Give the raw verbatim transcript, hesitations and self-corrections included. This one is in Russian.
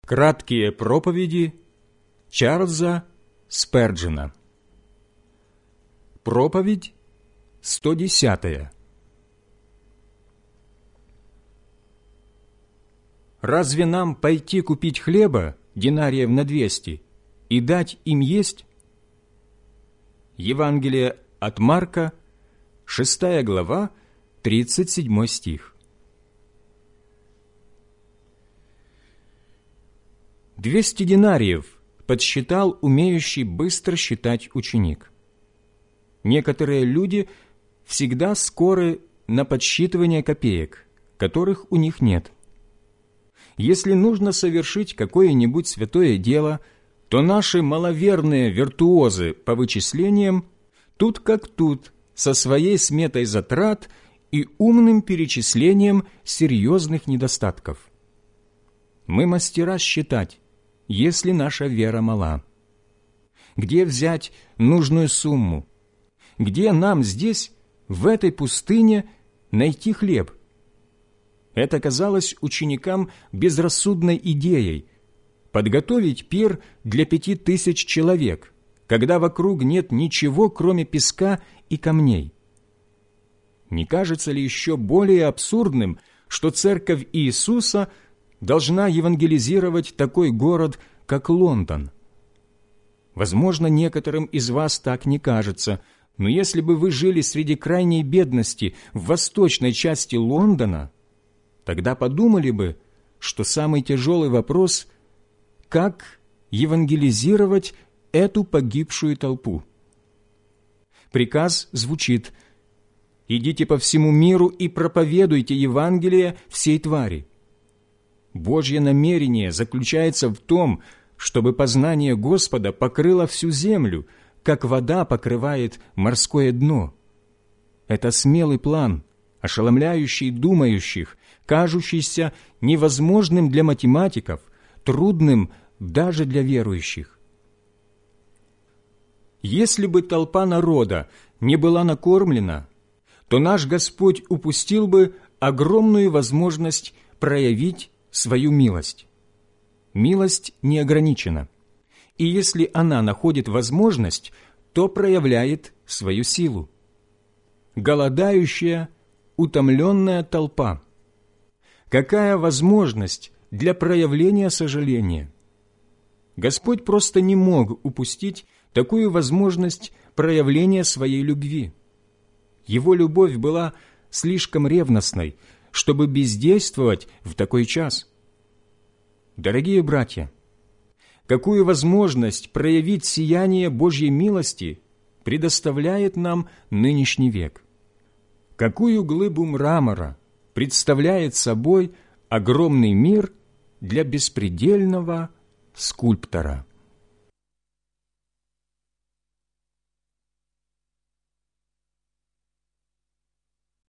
Краткие проповеди Чарльза Сперджена. Проповедь сто десятая. Разве нам пойти купить хлеба динариев на двести и дать им есть? Евангелие от Марка, шестая глава, тридцать седьмой стих. Двести динариев подсчитал умеющий быстро считать ученик. Некоторые люди всегда скоры на подсчитывание копеек, которых у них нет. Если нужно совершить какое-нибудь святое дело, то наши маловерные виртуозы по вычислениям тут как тут, со своей сметой затрат и умным перечислением серьезных недостатков. Мы мастера считать, если наша вера мала. Где взять нужную сумму? Где нам здесь, в этой пустыне, найти хлеб? Это казалось ученикам безрассудной идеей – подготовить пир для пяти тысяч человек, когда вокруг нет ничего, кроме песка и камней. Не кажется ли еще более абсурдным, что Церковь Иисуса – должна евангелизировать такой город, как Лондон? Возможно, некоторым из вас так не кажется, но если бы вы жили среди крайней бедности в восточной части Лондона, тогда подумали бы, что самый тяжелый вопрос – как евангелизировать эту погибшую толпу? Приказ звучит: «Идите по всему миру и проповедуйте Евангелие всей твари». Божье намерение заключается в том, чтобы познание Господа покрыло всю землю, как вода покрывает морское дно. Это смелый план, ошеломляющий думающих, кажущийся невозможным для математиков, трудным даже для верующих. Если бы толпа народа не была накормлена, то наш Господь упустил бы огромную возможность проявить свою милость. Милость не ограничена, и если она находит возможность, то проявляет свою силу. Голодающая, утомленная толпа. Какая возможность для проявления сожаления? Господь просто не мог упустить такую возможность проявления своей любви. Его любовь была слишком ревностной, чтобы бездействовать в такой час. Дорогие братья, какую возможность проявить сияние Божьей милости предоставляет нам нынешний век? Какую глыбу мрамора представляет собой огромный мир для беспредельного скульптора?